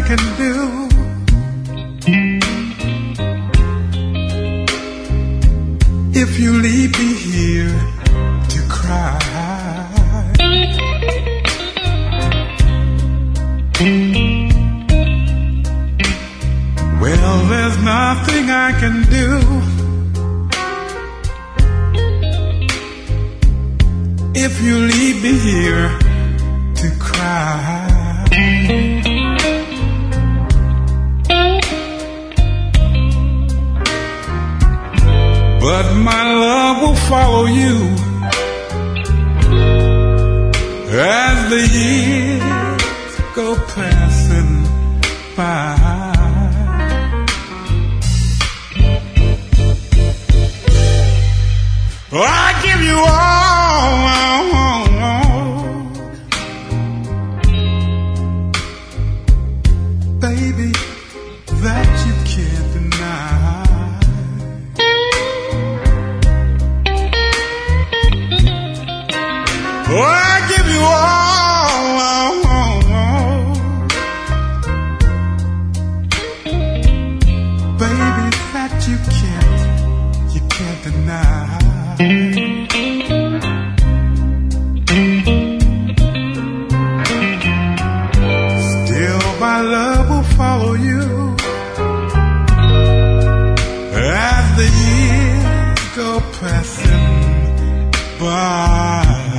can do. If you leave me here to cry, well, there's nothing I can do. If you leave me here to cry, but my love will follow you as the years go passing by. Oh, I give you all, baby, that you can't deny. Oh, I give you all, baby, that you can't deny. Still, my love will follow you as the years go passing by.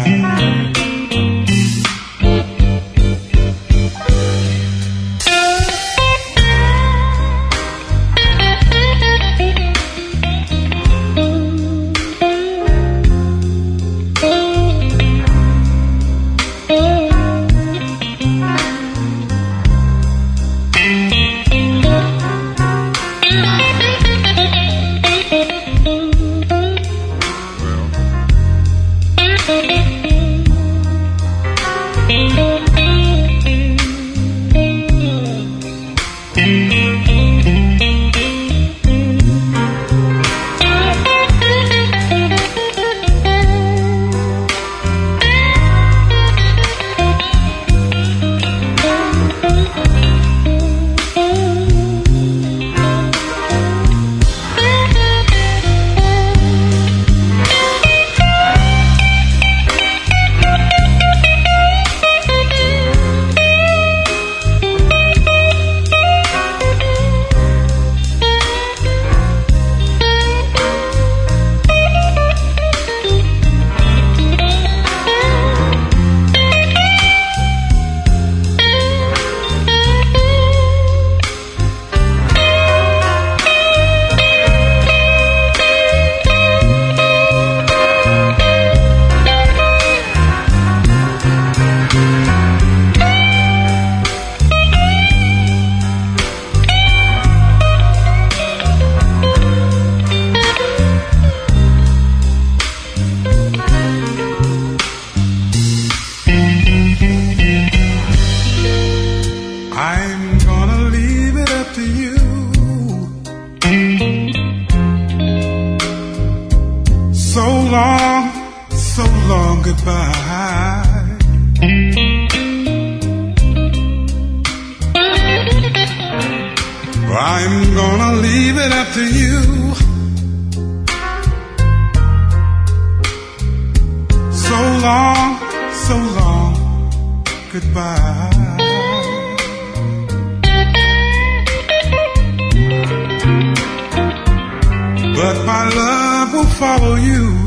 I'm gonna leave it up to you. So long goodbye. I'm gonna leave it up to you. So long goodbye. But my love will follow you